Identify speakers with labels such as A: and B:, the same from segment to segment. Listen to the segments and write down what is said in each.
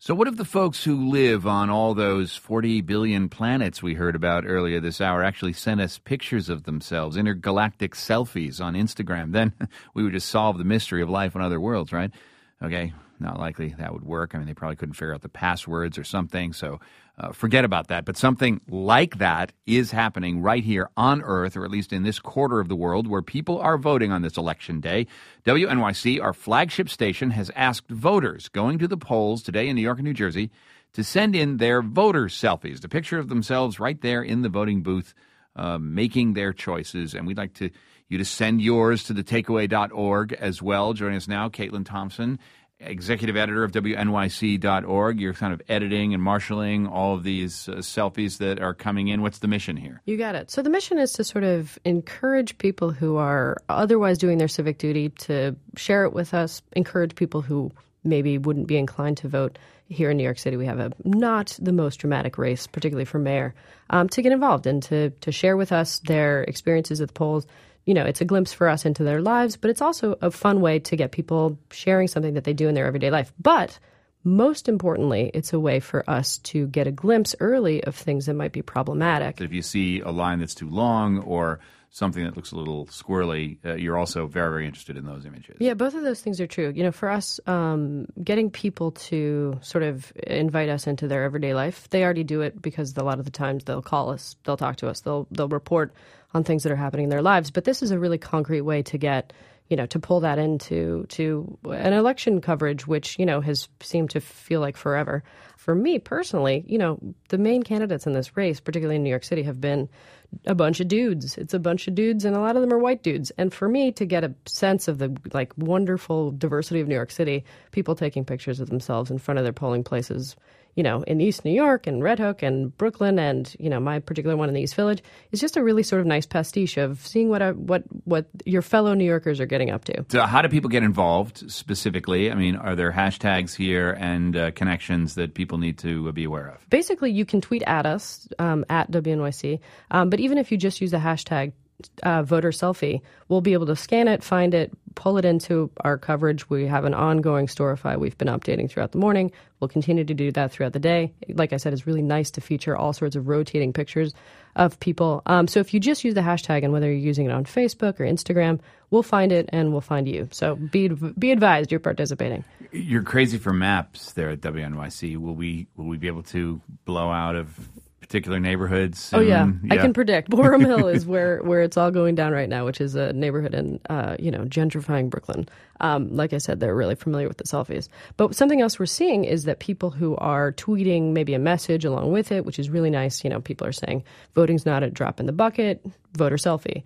A: So what if the folks who live on all those 40 billion planets we heard about earlier this hour actually sent us pictures of themselves, intergalactic selfies on Instagram? Then we would just solve the mystery of life on other worlds, right? Okay, not likely that would work. I mean, they probably couldn't figure out the passwords or something, so forget about that. But something like that is happening right here on Earth, or at least in this quarter of the world, where people are voting on this election day. WNYC, our flagship station, has asked voters going to the polls today in New York and New Jersey to send in their voter selfies, the picture of themselves right there in the voting booth, making their choices. And we'd like you to send yours to thetakeaway.org as well. Joining us now, Caitlin Thompson, executive editor of WNYC.org. You're kind of editing and marshaling all of these selfies that are coming in. What's the mission here?
B: You got it. So the mission is to sort of encourage people who are otherwise doing their civic duty to share it with us, encourage people who maybe wouldn't be inclined to vote. Here in New York City, we have not the most dramatic race, particularly for mayor, to get involved and to share with us their experiences at the polls. You know, it's a glimpse for us into their lives, but it's also a fun way to get people sharing something that they do in their everyday life. But most importantly, it's a way for us to get a glimpse early of things that might be problematic.
A: If you see a line that's too long or something that looks a little squirrely, you're also very, very interested in those images.
B: Yeah, both of those things are true. You know, for us, getting people to sort of invite us into their everyday life, they already do it because a lot of the times they'll call us, they'll talk to us, they'll report on things that are happening in their lives. But this is a really concrete way to get, to pull that into an election coverage, which, has seemed to feel like forever. For me personally, the main candidates in this race, particularly in New York City, have been a bunch of dudes. It's a bunch of dudes, and a lot of them are white dudes. And for me to get a sense of the wonderful diversity of New York City, people taking pictures of themselves in front of their polling places, in East New York and Red Hook and Brooklyn and, my particular one in the East Village, is just a really sort of nice pastiche of seeing what your fellow New Yorkers are getting up to.
A: So how do people get involved specifically? I mean, are there hashtags here and connections that people need to be aware of?
B: Basically, you can tweet at us, at WNYC, but even if you just use the hashtag voter selfie, we'll be able to scan it, find it, pull it into our coverage. We have an ongoing Storify we've been updating throughout the morning. We'll continue to do that throughout the day. Like I said, it's really nice to feature all sorts of rotating pictures of people. So if you just use the hashtag, and whether you're using it on Facebook or Instagram, we'll find it and we'll find you. So be advised you're participating.
A: You're crazy for maps there at WNYC. Will we be able to blow out of particular neighborhoods?
B: Oh, yeah. I can predict. Borum Hill is where it's all going down right now, which is a neighborhood in, gentrifying Brooklyn. Like I said, they're really familiar with the selfies. But something else we're seeing is that people who are tweeting maybe a message along with it, which is really nice. People are saying voting's not a drop in the bucket, voter selfie.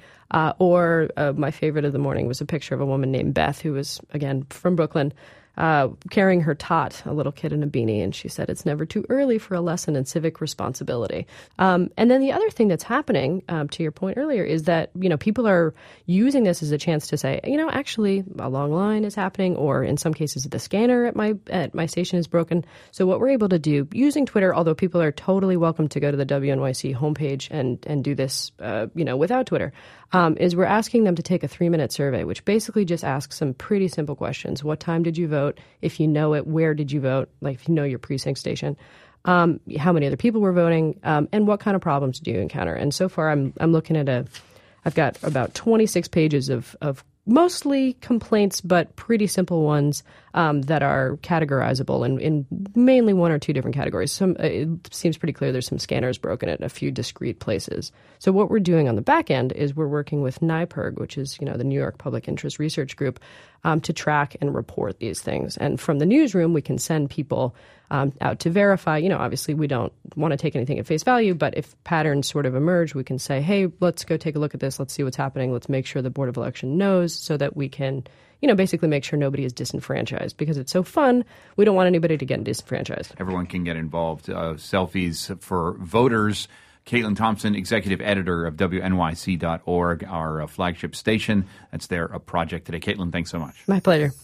B: Or my favorite of the morning was a picture of a woman named Beth, who was, again, from Brooklyn, carrying her tot, a little kid in a beanie, and she said it's never too early for a lesson in civic responsibility. And then the other thing that's happening, to your point earlier, is that people are using this as a chance to say, actually a long line is happening, or in some cases the scanner at my station is broken. So what we're able to do using Twitter, although people are totally welcome to go to the WNYC homepage and do this, without Twitter, is we're asking them to take a 3-minute survey, which basically just asks some pretty simple questions. What time did you vote? If you know it, where did you vote? Like if you know your precinct station, how many other people were voting, and what kind of problems do you encounter? And so far, I'm looking at I've got about 26 pages of mostly complaints, but pretty simple ones that are categorizable in mainly one or two different categories. It seems pretty clear there's some scanners broken at a few discrete places. So what we're doing on the back end is we're working with NYPIRG, which is the New York Public Interest Research Group, to track and report these things. And from the newsroom, we can send people out to verify. Obviously we don't want to take anything at face value, but if patterns sort of emerge, we can say, hey, let's go take a look at this. Let's see what's happening. Let's make sure the Board of Election knows, so that we can, basically make sure nobody is disenfranchised, because it's so fun. We don't want anybody to get disenfranchised.
A: Everyone can get involved. Selfies for voters. Caitlin Thompson, executive editor of WNYC.org, our flagship station. That's their project today. Caitlin, thanks so much.
B: My pleasure.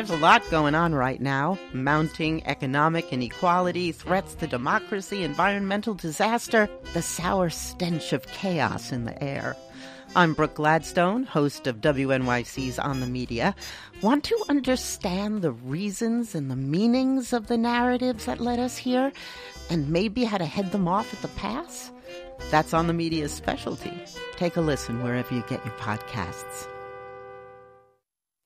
C: There's a lot going on right now. Mounting economic inequality, threats to democracy, environmental disaster, the sour stench of chaos in the air. I'm Brooke Gladstone, host of WNYC's On the Media. Want to understand the reasons and the meanings of the narratives that led us here, and maybe how to head them off at the pass? That's On the Media's specialty. Take a listen wherever you get your podcasts.